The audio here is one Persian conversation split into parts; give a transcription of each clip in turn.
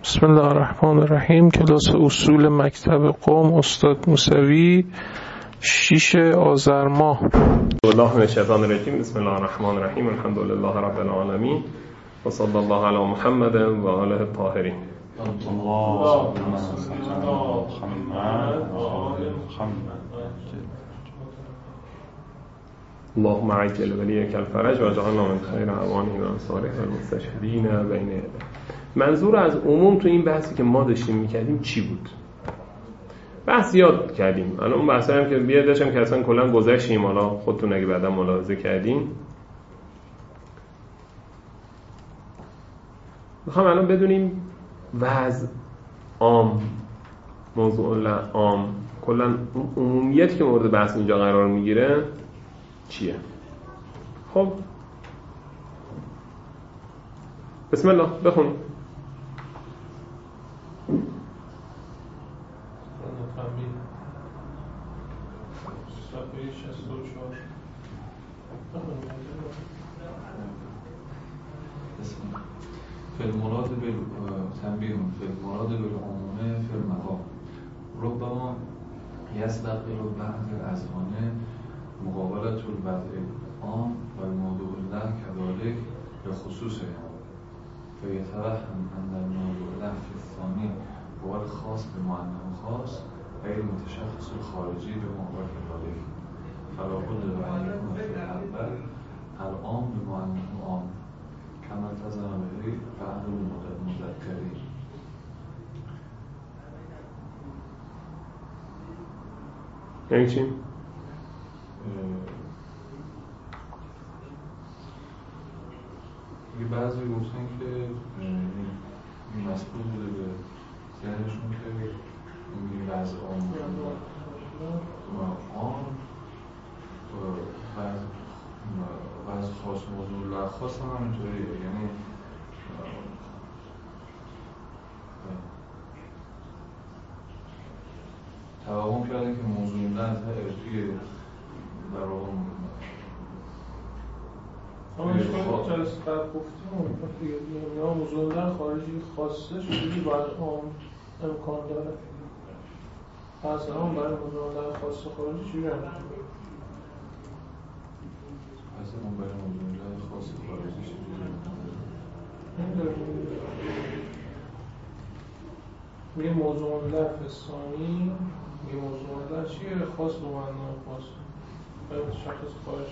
بسم الله الرحمن الرحیم. کلاس اصول مکتب قم، استاد موسوی، 6 آذر ماه. الله من الشیطان الرجیم. بسم الله الرحمن الرحیم. الحمد لله رب العالمین و صلی الله علی محمد و آله الطاهرین. اللهم عجل ولیک الفرج و اجعلنا من خیر اعوانه و انصاره و المستشهدین بین یدیک. منظور از عموم تو این بحثی که ما داشتیم میکردیم چی بود؟ بحث یاد کردیم. الان اون بحثایی هم که بیاد داشتم که اصلا کلا گذشتیم، حالا خودتون اگه بعدا ملاحظه کردین. میخوام الان بدونیم وضع عام، موضوع عام، کلا عمومیتی که مورد بحث اینجا قرار میگیره چیه؟ خب بسم الله بخونیم. فالمراد تنبيه فالمراد بالعموم في المقام ربما يستقبل بعض الأذهان مقابلة الوضع العام والموضوع له كذلك بخصوصه فيتوهم أن الموضوع له في الثاني هو الخاص بما أنه خاص أي المتشخص الخارجي بما هو كذلك فلا بد أن يكون في الأول العام بما أنه عام كما التزم به بعض المذكرين. یعنی چی؟ یه بعضی گفتن که این مسئول بوده به ذهنشون که این وضع عام وضع خاص موضوع خاص هم همینطوریه، یعنی توهم کردن که موضوع لحظه توی در واقع همش جلسه قبل گفتیم موضوع در خارجی خاصه شدی باید عام امکان داره. از هم برای موضوع در خاص خارجی چی رنگ؟ اصلا اون برای موضوع خاص خارجی چیزی میگه موضوع لفظ ثانی، میگه موضوع لفظ چیه؟ خاص به معنی خاص باید شخص خارجی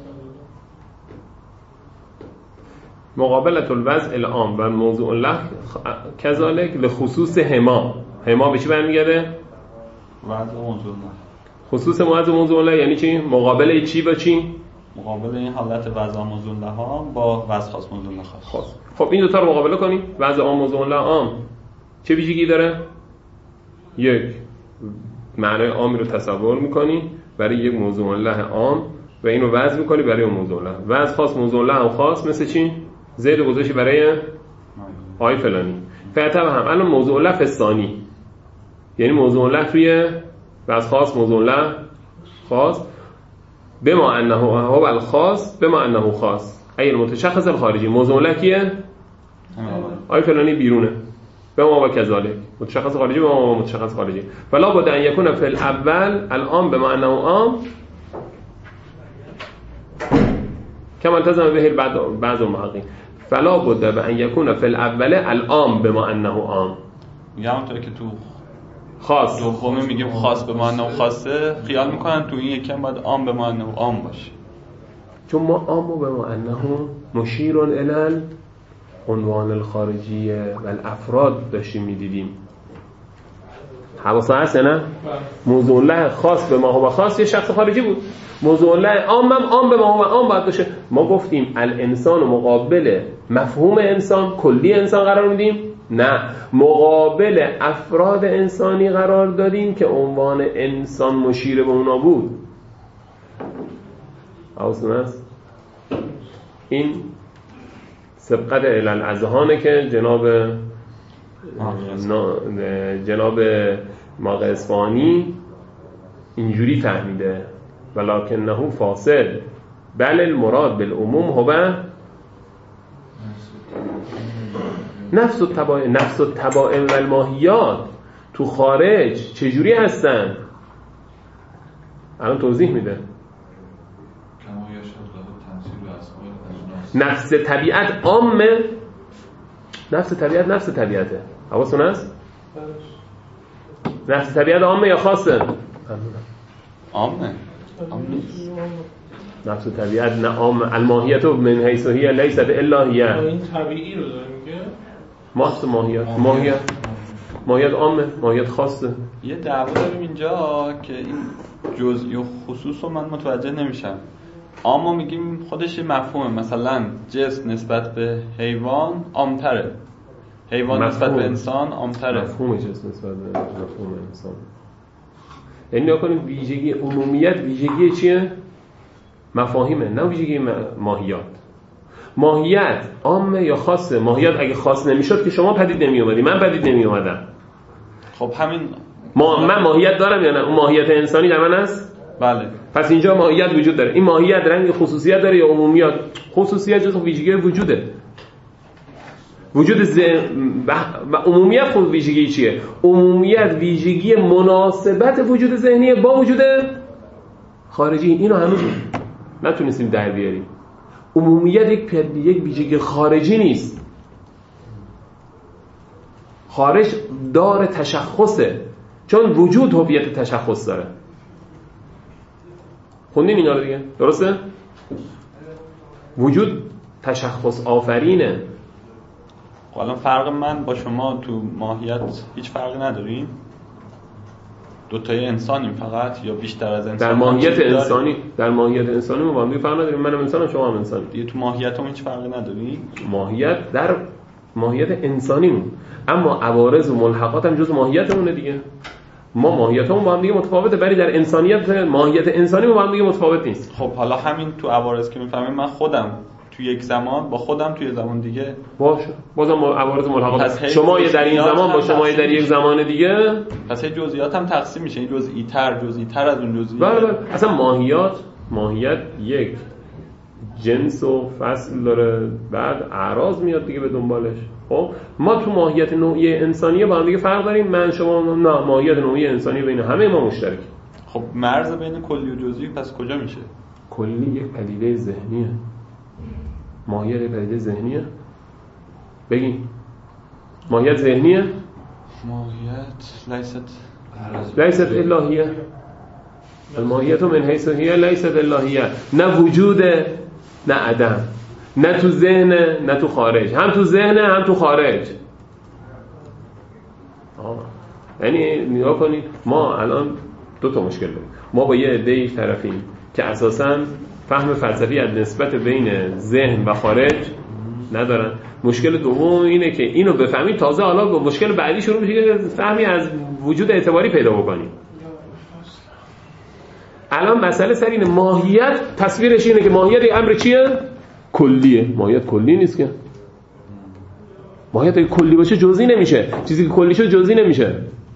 مقابلة الوضع العام و موضوع له کذالک لخصوص هما به چی برمیگرده؟ وضع موضوع له. خصوص موضوع له یعنی چی؟ مقابل چی با چی؟ مقابل این حالت وضع موضوع له ها با وضع خاص موضوع له خاص. خب این دو تا رو مقابله کنیم. وضع عام موضوع له عام چه ویژگی داره؟ یک، معنای عامی رو تصور می‌کنی برای یک موضوع له عام و اینو وضع می‌کنی برای اون موضوع له. وضع خاص موضوع له هم خاص، مثل چی؟ زید گذاشتی برای آی فلانی. فعلا هم الان موضوع له ثانی یعنی موضوع له توی وضع خاص موضوع له خاص بما انه هو الخاص بما انه خاص ای المتشخص الخارجی. موضوع له کیه؟ آی فلانی بیرونه بما و کذالک متشخص خارجی بما و متشخص خارجی. فلا بد ان یکون فی الاول العام بما انه عام كما التزم به بعض المحققین. فلا بد ان یکون فی الاول العام بما انه عام. میگم اونطوری که تو خاص دومی میگیم خاص به معنی خاصه، خیال میکنن تو این یکم باید عام به معنی عام باشه، چون ما عام به معنی مشیر الی عنوان الخارجی و الافراد داشتیم میدیدیم. حواس هست نه؟ موضوع له خاص به ما هو خاص یه شخص خارجی بود. موضوع له عام هم عام به ما هو عام باید باشه. ما گفتیم الانسان مقابل مفهوم انسان کلی انسان قرار میدیم؟ نه، مقابل افراد انسانی قرار دادیم که عنوان انسان مشیر به اونا بود. حواستون هست؟ این سبقت الاذهانه که جناب ماغ اصفهانی اینجوری فهمیده ولکنه فاصل بل المراد بالعموم هو نفس الطبائع و الماهیات تو خارج چجوری هستن؟ الان توضیح میده. نفس طبیعت عامه، نفس طبیعته. حواستون هست؟ نفس طبیعت عامه یا خاصه؟ عامه. نفس طبیعت نه عامه. الماهیت من حیث هی لیست الا هی. این طبیعی رو داره میگه. ماست ماهیت عامه، ماهیت خاصه. یه دعوا داریم اینجا که این جزئی و خصوص رو من متوجه نمیشم. عامو میگیم خودش مفهومه، مثلا جسم نسبت به حیوان عامتره، حیوان نسبت به انسان عامتره. مفهوم جسم نسبت به مفهوم انسان. یعنی نکنیم ویژگی عمومیت ویژگی چیه؟ مفاهیمه، نه ویژگی ماهیت. ماهیت عامه یا خاصه؟ ماهیت اگه خاص نمیشد که شما پدید نمی اومدی، من پدید نمی اومدم. خب همین من ماهیت دارم یا نه؟ اون ماهیت انسانی در من هست؟ بله. پس اینجا ماهیت وجود داره. این ماهیت رنگ خصوصیت داره یا عمومیت؟ خصوصیت جزء ویژگی وجوده. وجود و عمومیت خود ویژگی چیه؟ عمومیت ویژگی مناسبت وجود ذهنی با وجود خارجی. اینو هنوز نتونستیم در بیاریم. عمومیت یک ویژگی خارجی نیست. خارج دار تشخصه، چون وجود هویت تشخص داره. خوندین اینا رو دیگه؟ درسته؟ وجود تشخص آفرینه. حالا فرق من با شما تو ماهیت هیچ فرقی نداریم؟ دوتای انسانیم فقط یا بیشتر از انسان؟ در ماهیت انسانی ما با هم فرق نداریم. منم انسانم، شما هم انسانی. دیگه تو ماهیت هم هیچ فرقی نداریم؟ ماهیت در ماهیت انسانیمون، اما عوارض و ملحقات هم جز ماهیتمونه دیگه. ما ماهیتمون با هم دیگه متفاوته، ولی در انسانیت ماهیت انسانی با هم دیگه متفاوت نیست. خب حالا همین تو عوارض که میفهمیم، من خودم تو یک زمان با خودم توی زمان دیگه باشه، بازم عوارض ملحقات شما در این زمان با شما در یک زمان دیگه، پس جزئیات هم تقسیم میشه، این جزئی تر از اون جزئی. بله. اصلا ماهیت یک جنس و فصل داره، بعد اعراض میاد دیگه به دنبالش. خب ما تو ماهیت نوعی انسانی با هم دیگه فرق داریم. من شما نه، ماهیت نوعی انسانی بین همه ما مشترک. خب مرز بین کلی و جزئی پس کجا میشه؟ کلی یک پدیده ذهنیه، ماهیت یک پدیده ذهنیه. بگین ماهیت ذهنیه؟ ماهیت لیست الهیه. الماهیت من حیث هی لیست الهیه. نه وجوده نه عدم، نه تو ذهن نه تو خارج، هم تو ذهن هم تو خارج. یعنی نگاه کنید، ما الان دو تا مشکل داریم. ما با یه عده‌ای طرفیم که اساساً فهم فلسفی از نسبت بین ذهن و خارج ندارن. مشکل دوم اینه که اینو بفهمید، تازه حالا با مشکل بعدی شروع میشه که فهمی از وجود اعتباری پیدا بکنید. الان مسئله سر اینه، ماهیت تصویرش اینه که ماهیت امر چیه؟ کلیه. ماهیت کلی نیست که. ماهیت کلی باشه جزئی نمیشه. چیزی که کلی شد جزئی نمیشه.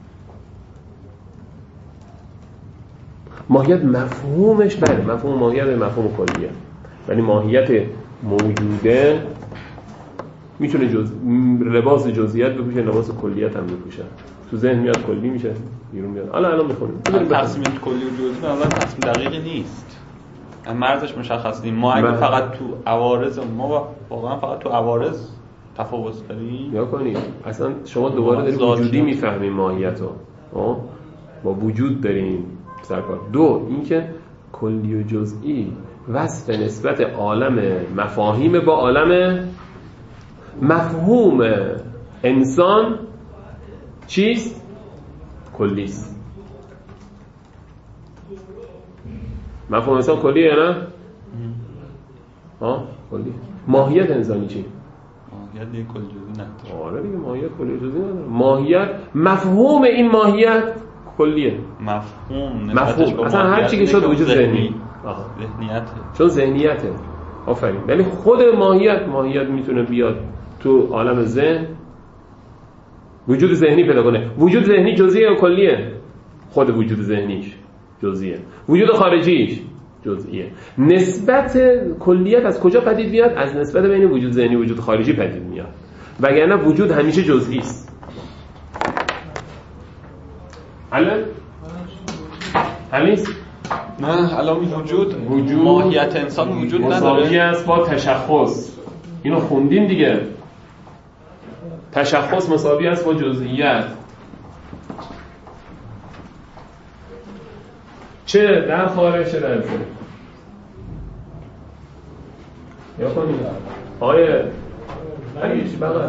ماهیت مفهومش بله، مفهوم ماهیت مفهوم کلیه، ولی ماهیت موجوده میتونه لباس جزئیات بپوشه، لباس کلیت هم بپوشه. تو ذهن میاد کلی میشه، بیرون میاد. الان میخونیم تقسیم کلی و جزئی به نظر تصمیم دقیقی نیست. مرزش مشخص نیست. ما اگه فقط تو عوارض، ما واقعا فقط تو عوارض تفاوت داریم. یا کنید اصلا شما دوباره دارید وجودی میفهمید ماهیت رو با وجود داریم سرکار. دو اینکه کلی و جزئی وصف نسبت عالم مفاهیم با عالم مفهوم انسان چیست؟ کلیست. مفهوم انسان کلیه یا نه؟ کلی. ماهیت انسانی چی؟ ماهیت یک کلی جزئی نداره. آره دیگه، ماهیت کلی جزئی نداره. ماهیت مفهوم این ماهیت کلیه. مفهوم اصلا هر چی که شد وجود ذهنی ذهنیته، چون ذهنیته. آفرین. ولی خود ماهیت میتونه بیاد تو عالم ذهن، وجود ذهنی پیدا کنه. وجود ذهنی جزئیه یا کلیه؟ خود وجود ذهنیش جزئیه، وجود خارجیش جزئیه. نسبت کلیت از کجا پدید میاد؟ از نسبت بین وجود ذهنی و وجود خارجی پدید میاد. وگرنه وجود همیشه جزئی است. همین نه الان وجود ماهیت انسان وجود نداره، مساوی است با تشخص. اینو خوندیم دیگه. تشخص مساوی است با جزئیت. چه در خارج چه در درون. یا کنیم آیه چی بقیه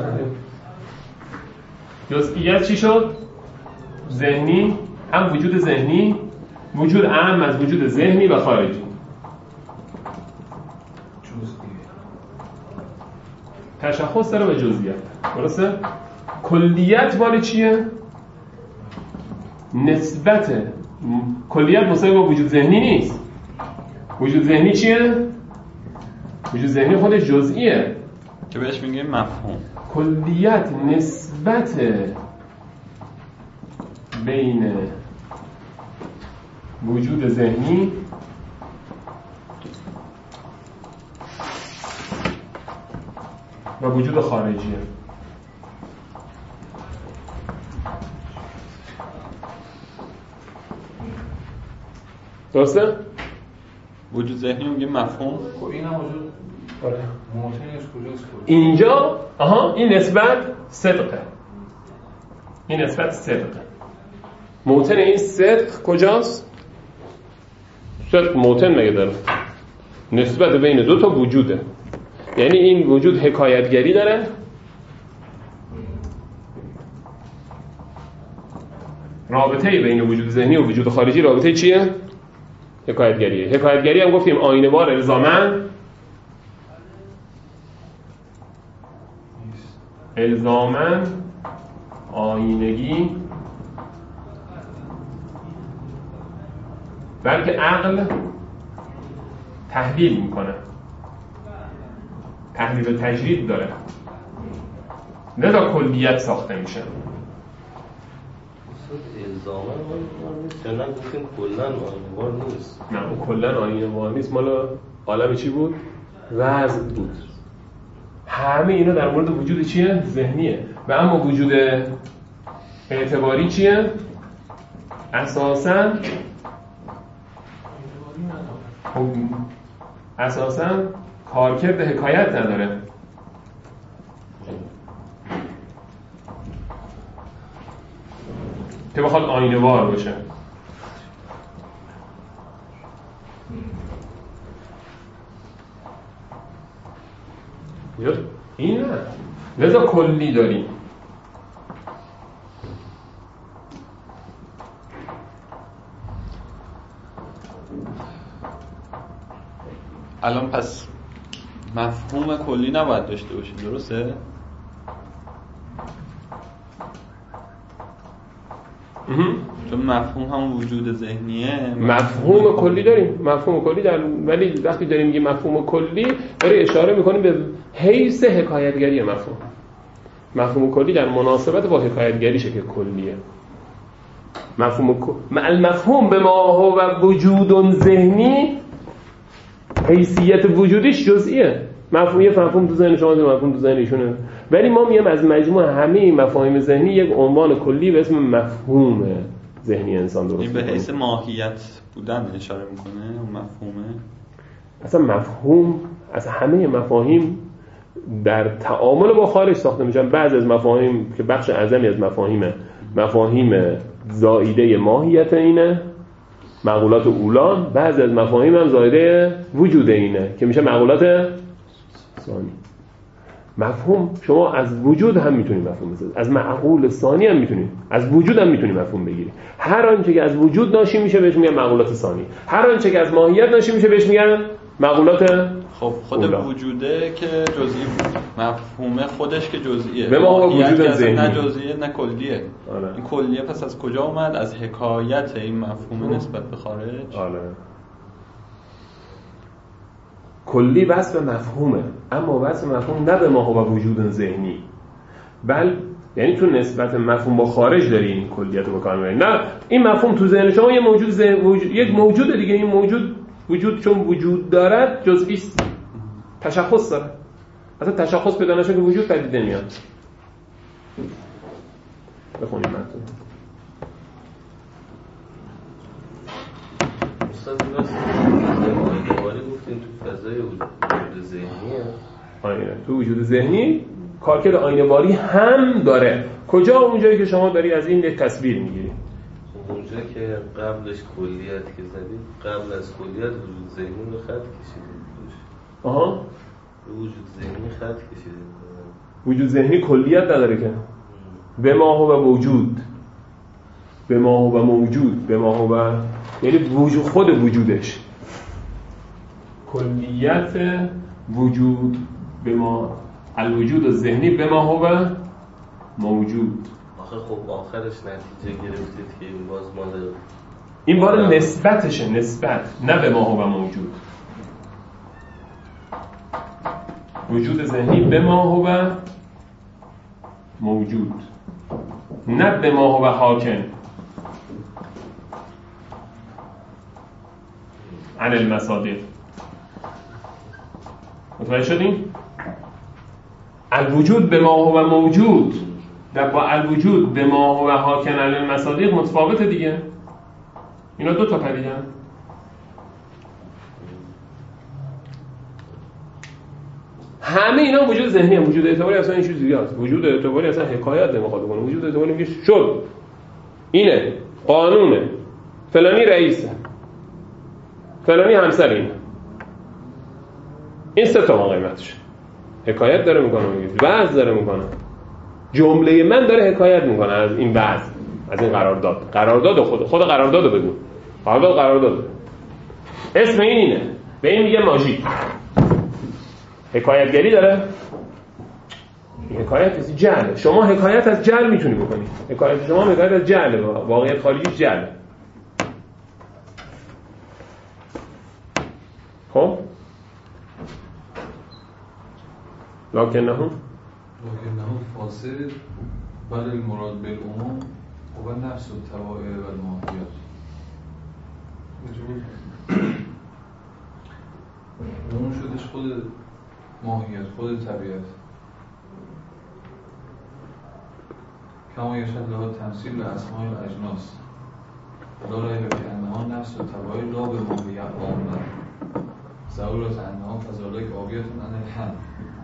جزئیت چی شد؟ ذهنی، هم وجود ذهنی، وجود اهم از وجود ذهنی و خارجی. تشخص داره به جزئیت. درسته؟ کلیت مال چیه؟ نسبت کلیت مساوی با وجود ذهنی نیست. وجود ذهنی چیه؟ وجود ذهنی خودش جزئیه که بهش میگیم مفهوم. کلیت نسبت بین وجود ذهنی و وجود خارجیه. درسته؟ وجود ذهنی میگیم مفهوم. خب این هم وجود موطنش کجاست؟ اینجا این نسبت صدقه. این نسبت صدقه. موطن این صدق کجاست؟ صدق موطن مگه داره؟ نسبت بین دو تا وجوده. یعنی این وجود حکایتگری داره، رابطه بین وجود ذهنی و وجود خارجی رابطه چیه؟ حکایتگریه. حکایتگری هم گفتیم آینه‌وار الزاماً آینگی، بلکه عقل تحلیل میکنه، تحلیل و تجرید داره، لذا کلیت ساخته میشه. الزاماً آینه‌وار نیست، چندان گفتیم کلاً آینه‌وار نیست. نه اون کلاً آینه‌وار نیست، مال عالم چی بود؟ وضع بود. همه اینا در مورد وجود چیه؟ ذهنیه. و اما وجود اعتباری چیه؟ اساساً کارکرد حکایت نداره. که بخواد آینه‌وار باشه. این نه، لذا کلی داریم. الان پس مفهوم کلی نباید داشته باشیم، درسته؟ چون مفهوم هم وجود ذهنیه. مفهوم کلی داریم، مفهوم کلی ولی وقتی داریم میگیم مفهوم کلی داره اشاره میکنیم به حیث حکایتگری مفهوم کلی در مناسبت با حکایتگریشه که کلیه. المفهوم به ما هو وجود ذهنی، حیثیت وجودیش جزئیه. مفهوم تو ذهن شما، مفهوم تو ذهن ایشونه، ولی ما میگیم از مجموع همه مفاهیم ذهنی یک عنوان کلی به اسم مفهوم ذهنی انسان درست. این به حیث ماهیت بودن اشاره میکنه اون مفهومه. اصلا مفهوم از همه مفاهیم در تعامل با خارج ساخته میشن. بعضی از مفاهیم که بخش اعظمی از مفاهیم زائیده ماهیت اینه، معقولات اولان. بعضی از مفاهیم هم زائیده وجود اینه که میشه معقولات ثانی. مفهوم شما از وجود هم میتونید مفهوم بسازید، از معقول ثانی هم میتونید، از وجود هم میتونید مفهوم بگیرید. هر آنچه که از وجود ناشی میشه بهش میگن معقولات ثانی، هر آنچه که از ماهیت ناشی میشه بهش میگن معقولات. خب خود اولا. وجوده که جزئی بود، مفهوم خودش که جزئیه، به ما وجود ذهنی نه جزئیه نه کلیه. آره. این کلیه پس از کجا اومد؟ از حکایت این مفهوم نسبت به خارج. آره. کلی وصف مفهومه، اما وصف مفهوم نه به ما هو وجود ذهنی، یعنی تو نسبت مفهوم با خارج داری این کلیت رو بکار می‌بری. نه، این مفهوم تو ذهن شما یه یک موجود دیگه، این وجود چون وجود دارد جزئی است، تشخص داره. اصلا تشخص پیدا نشه که وجود پدید نمیاد. بخونیم متن. استاد راست آیده‌واری گفتین تو فضای وجود ذهنیه. آینه تو وجود ذهنی کارکرد آینه‌واری هم داره. کجا؟ اونجایی که شما داری از این یک تصویر میگیری. اونجا که قبلش کلیت که زدید، قبل از کلیت وجود ذهنی رو خط کشیدید توش. آها. وجود ذهنی خط کشیدید. وجود ذهنی کلیت نداره که. به ما هو وجود، به ما هو موجود، به ما هو یعنی وجود، خود وجودش کلیت وجود، به ما الوجود ذهنی به ما هو موجود. آخه خب آخرش نتیجه گرفتید که این باز مال این بار نسبتشه، نسبت، نه به ما هو موجود. وجود ذهنی به ما هو موجود، نه به ما هو حاکم عن المصادر. متوجه شدین؟ الوجود به ما هو موجود در با الوجود به ما هو حاکم عن المصادر متفاوته دیگه. اینا دو تا پدیدن. همه اینا وجود ذهنی هم. وجود اعتباری اصلا این چیز دیگه است. وجود اعتباری اصلا حکایت نمیخواد بکنه. وجود اعتباری میگه شد، اینه، قانونه، فلانی رئیسه، فلانی همسر اینه. این سه تا قیمتش. حکایت داره میکنه، وعظ داره میکنه. جمله من داره حکایت میکنه از این وعظ، از این قرارداد. قرارداد خود قراردادو بگو. قرارداد. اسم اینه. به این میگه ماژیک. حکایتگری داره. حکایت از جهل. شما حکایت از جهل میتونی بکنی. حکایت شما حکایت از جهل، واقعیت خارجی جهل. خب لکنه فاسد بل المراد بالعموم و نفس الطبائع و الماهیات. عموم شدش خود ماهیت، خود طبیعت. کما یشهد لها تمثیل اسماء الاجناس لا ریب فی انها نفس الطبائع لا به ماهیت عامه ضرورت انها فضالک آبیت عن الهم.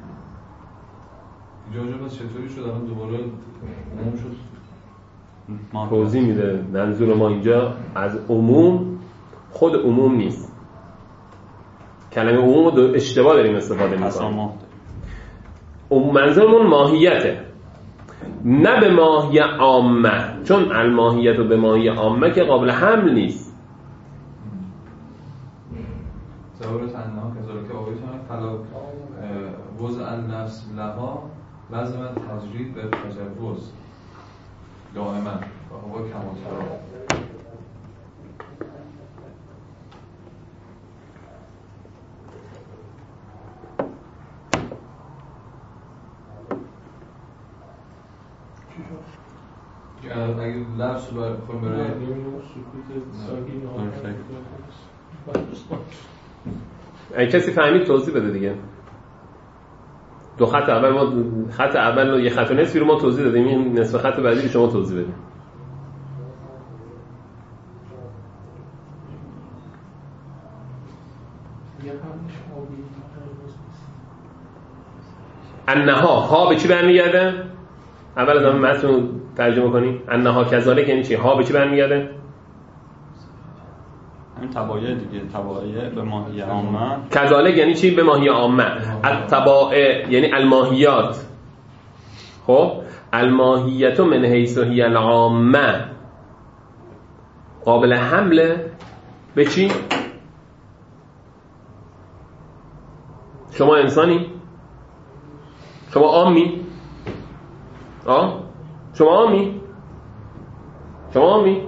اینجا بس چطوری شد الان دوباره عموم شد؟ توضیح میده. منظور ما اینجا از عموم خود عموم نیست. کلمه عموم رو اشتباه داریم استفاده میکنیم. منظورمون ماهیته، نه به ماهی عامه، چون الماهیت و به ماهی عامه که قابل حمل نیست. ضرورت انها کذالک آبیتون فلا وضع النفس لها لازم تجرید به تجوز دائما و هو کما ترا. اگه لفظ خود برای اگه کسی فهمید توضیح بده دیگه. دو خط اول ما خط اول و یه خط و نصفی رو ما توضیح دادیم. این نصف خط بعدی رو شما توضیح بدید. انها ها به چی برمیگرده؟ اول از همه متن ترجمه کنیم. انها کذالک یعنی چی؟ ها به چی برمیگرده؟ همین طبایع دیگه. طبایع به ماهی عامه. کذالک یعنی چی؟ به ماهی عامه. الطبائع یعنی الماهیات. خب الماهیت من حیث هی العامه قابل حمله به چی؟ شما انسانی؟ شما عامی؟ شما عامی؟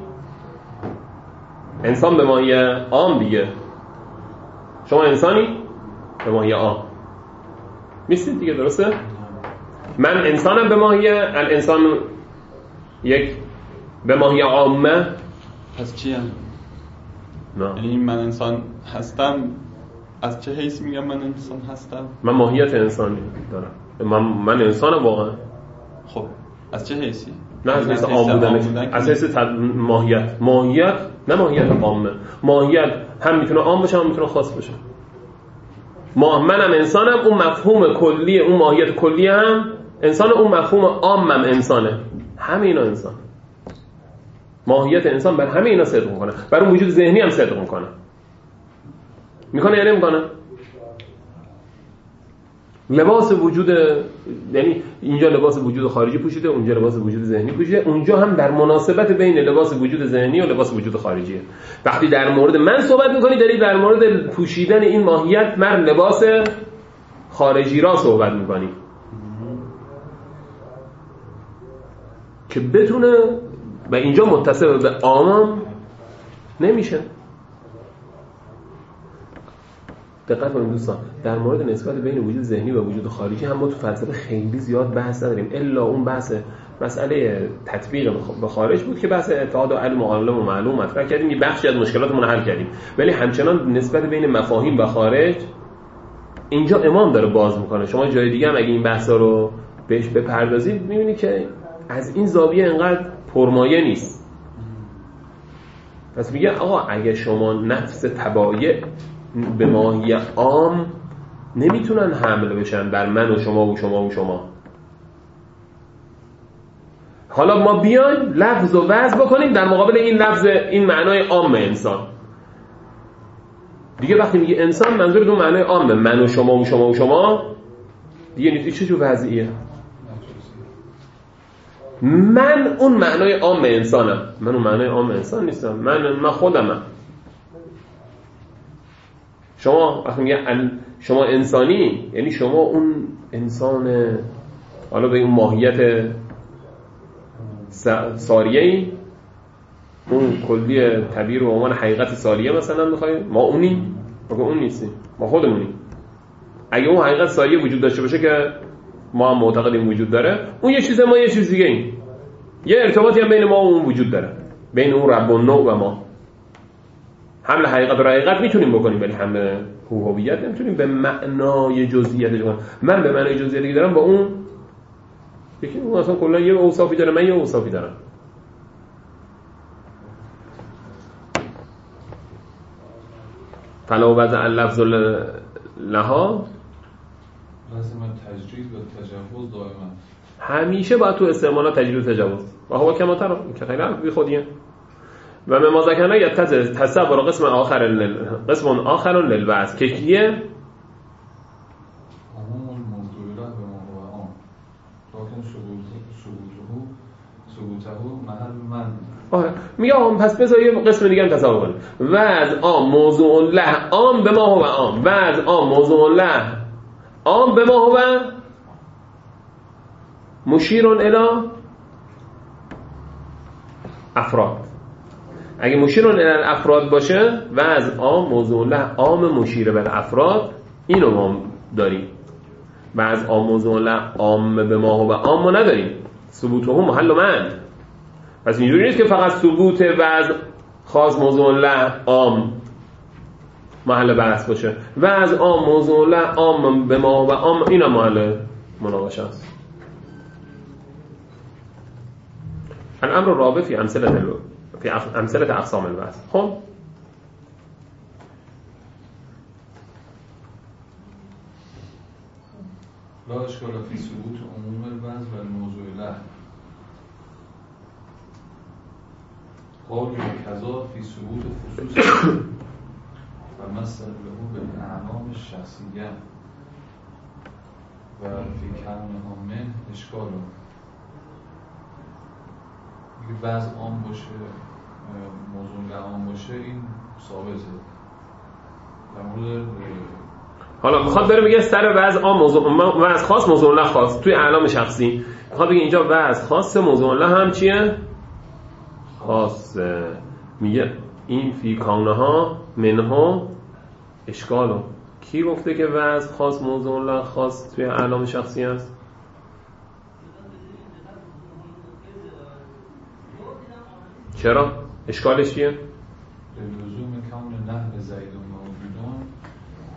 انسان به ماهی عام دیگه. شما انسانی؟ به ماهی عام میستید دیگه، درسته؟ من انسانم به ماهی الانسان یک به ماهی عامه. پس چی هم؟ نه. یعنی من انسان هستم، از چه حیث میگم من انسان هستم؟ من ماهیت انسانی دارم. من انسانم واقعا. خب از چه حیثی؟ نه از حیث عام بودنش، از حیث ماهیت نه ماهیت عامه. ماهیت هم میتونه عام باشه هم میتونه خاص باشه. منم انسانم، اون مفهوم کلی، اون ماهیت کلی هم انسان، اون مفهوم عامم انسانه. همه اینا انسان. ماهیت انسان بر همه اینا صدق میکنه، بر اون وجود ذهنی هم صدق میکنه یا نمیکنه؟ لباس وجود، یعنی اینجا لباس وجود خارجی پوشیده، اونجا لباس وجود ذهنی پوشیده، اونجا هم در مناسبت بین لباس وجود ذهنی و لباس وجود خارجیه. وقتی در مورد من صحبت میکنی داری در مورد پوشیدن این ماهیت مر لباس خارجی را صحبت میکنی که بتونه و اینجا متصل به عام نمیشه. دقت کنید دوستان، در مورد نسبت بین وجود ذهنی و وجود خارجی هم ما تو فلسفه خیلی زیاد بحث نداریم، الا اون بحث مسئله تطبیق به خارج بود که بحث اتحاد و علم و معلوم مطرح کردیم، یه بخشی از مشکلاتمون حل کردیم. ولی همچنان نسبت بین مفاهیم و خارج اینجا امام داره باز میکنه. شما جای دیگه هم اگه این بحثا رو بهش بپردازید میبینید که از این زاویه انقدر پرمایه نیست. پس میگه آقا اگه شما نفس تبایع به ماهی عام نمیتونن حمل بشن بر من و شما و شما و شما، حالا ما بیایم لفظ و وضع بکنیم در مقابل این لفظ، این معنای عام انسان دیگه. وقتی میگه انسان منظور دو معنای عامه، من و شما و شما و شما دیگه نیست. چه جور وضعیه؟ من اون معنای عام انسانم، من اون معنای عام انسان نیستم، من خودمم. شما وقتی میگه شما انسانی یعنی شما اون انسان، حالا به اون ماهیت ساریه‌ای، اون کلی طبیعی رو به عنوان حقیقت ساریه مثلا می‌خوایم، ما اونیم؟ مگه اون نیستیم، ما خودمونیم. اگه اون حقیقت ساریه وجود داشته باشه که ما هم معتقدیم وجود داره، اون یه چیزه ما یه چیز دیگه ایم. یه ارتباطی هم بین ما و اون وجود داره، بین اون رب النوع و ما. حمل حقیقت و حقیقت میتونیم بکنیم ولی حمل هویت نمیتونیم به معنای جزئیاتش بکنیم. من به معنای جزئیاتی دارم با اون یکی، اون اصلا کلا یه اوصافی داره، من یه اوصافی دارم. فلا وضع اللفظ لها لازم تجرید و تجاوز دائما، همیشه باید تو استعمالات تجرید و تجاوز و هوا کما ترى که خیلی بی خودیه. و ما ذکرنا تصور قسم آخر للبعث که کیه؟ عموم الموضوع له به ما هو عام لكن ثبوته محل من. آره میگه عام، پس بذار یه قسم دیگه هم تصور کنیم. وضع عام موضوع له عام به ما هو عام، وضع عام موضوع له عام به ما هو مشیر الی افراد. اگه مشیر الی افراد باشه وضع عام موضوع له عام مشیر به افراد، اینو ما داریم. وضع عام موضوع له عام به ما هو عام ما نداریم، ثبوته محل من. پس اینجوری نیست که فقط ثبوت وضع خاص موضوع له عام محل بحث باشه، وضع عام موضوع له عام به ما و عام اینا محل مناقشه است. الامر الرابع فی امثله اقسام البحث. خب لا اشکال فی ثبوت عموم البحث و الموضوع له قول کذا فی ثبوت خصوص و مثل له بالاعلام الشخصیه و فی کلمه من اشکال. اگه بعض عام باشه موضوع عام باشه این ثابته. در مورد حالا میخواد بره میگه سر وضع عام موضوع وضع خاص موضوع له خاص توی اعلام شخصی، میخواد بگه اینجا وضع خاص موضوع له هم چیه؟ خاص. میگه این فی کانها منها اشکالو. کی گفته که وضع خاص موضوع له خاص توی اعلام شخصی است؟ چرا؟ اشکالش چیه؟ به لزوم کون نحو زید و موجودان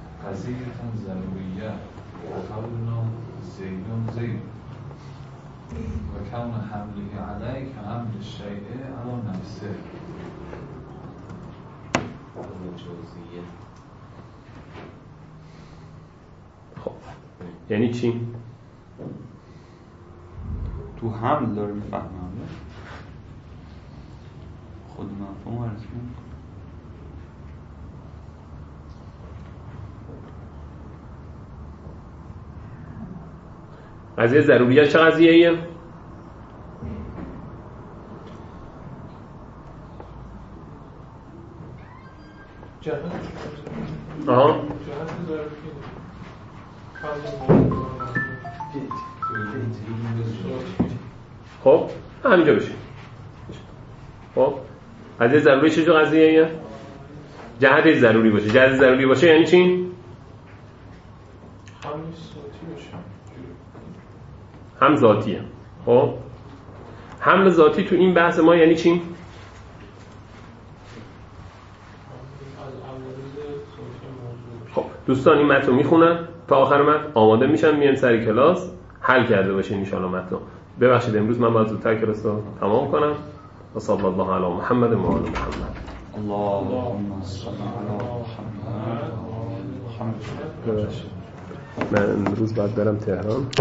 قضیه ضروریه و قولنا زیدون زید. و کون حمله علیه که حمل شیعه علا نفسه جزئیه. خب یعنی چی؟ تو حمل داره میفهمم خود مفهوم عرض میکنم. قضیه ضروریت چه قضیه ایه؟ جهت آها خب همینجا بشه. خب قضیه ضروری چه قضیه ایه؟ جهتش ضروری باشه. جهت ضروری باشه یعنی چی؟ هم ذاتیه. خب حمل ذاتی تو این بحث ما یعنی چی؟ خب دوستان این متن رو میخونن تا آخر متن آماده میشن میان سر کلاس حل کرده باشین ان شاء الله متن. ببخشید امروز من باید زودتر کلاس رو تمام کنم. و صلی الله علی محمد و آل محمد. اللهم صل علی محمد. من امروز باید برم تهران.